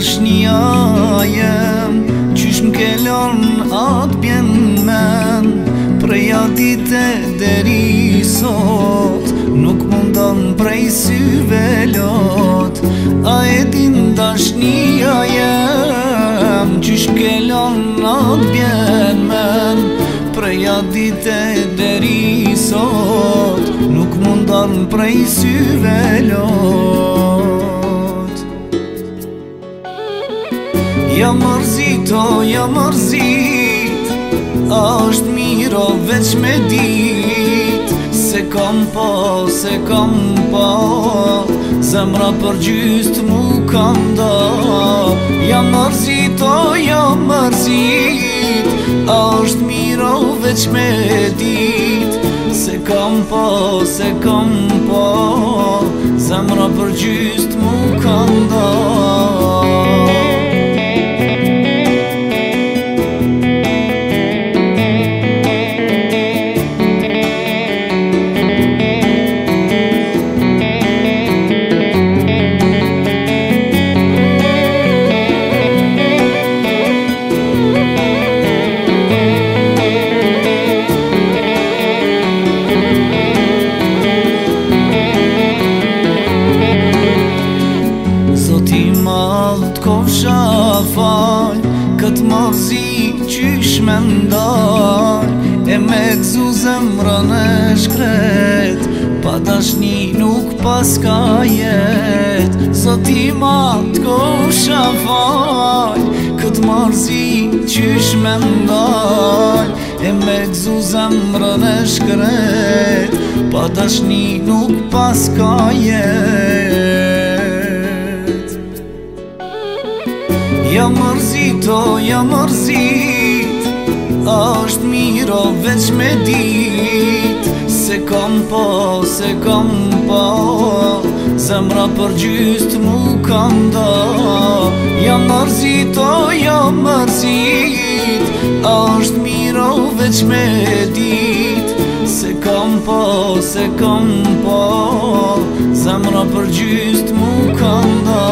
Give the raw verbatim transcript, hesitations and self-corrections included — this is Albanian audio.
dashnia jem, qysh m'kelon atë bjen men. Preja dite deri sot, nuk mundon prej syve lot. A e din dashnia jem, qysh m'kelon atë bjen men. Preja dite deri sot, nuk mundon prej syve lot. Ja mërzit, o ja mërzit, a është miro veç me dit. Se kom po, se kom po, zemra për gjyst mu kam da. Ja mërzit, o ja mërzit, a është miro veç me dit. Se kom po, se kom po, zemra për gjyst mu kam da. T'kofsha fal, këtë mavzi qysh me ndal. E me gzu zemrën e shkret, pa dashni nuk pas ka jet. Zoti ma t'kofsha fal, këtë mavzi qysh me ndal. E me gzu zemrën e shkret, pa dashni nuk pas ka jet. Ja mërzit, o ja mërzit, a është miro veç me dit. Se kom po, se kom po, zemra për gjyst mu kam da. Ja mërzit, o ja mërzit, a është miro veç me dit. Se kom po, se kom po, zemra për gjyst mu kam da.